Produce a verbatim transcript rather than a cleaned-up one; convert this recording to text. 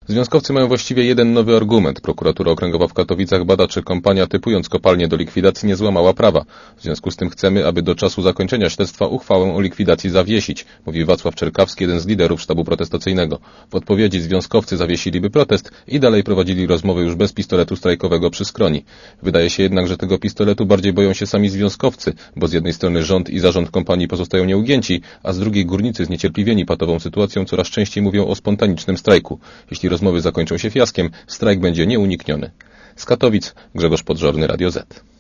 Związkowcy mają właściwie jeden nowy argument. Prokuratura Okręgowa w Katowicach bada, czy kompania typując kopalnię do likwidacji nie złamała prawa. W związku z tym chcemy, aby do czasu zakończenia śledztwa uchwałę o likwidacji zawiesić, mówi Wacław Czerkawski, jeden z liderów sztabu protestacyjnego. W odpowiedzi związkowcy zawiesiliby protest i dalej prowadzili rozmowy już bez pistoletu strajkowego przy skroni. Wydaje się jednak, że tego pistoletu bardziej boją się sami związkowcy, bo z jednej strony rząd i zarząd kompanii pozostają nieugięci, a z drugiej górnicy zniecierpliwieni patową sytuacją coraz częściej mówią o spontanicznym strajku. Jeśli rozmowy zakończą się fiaskiem, strajk będzie nieunikniony. Z Katowic Grzegorz Podżorny, Radio Z.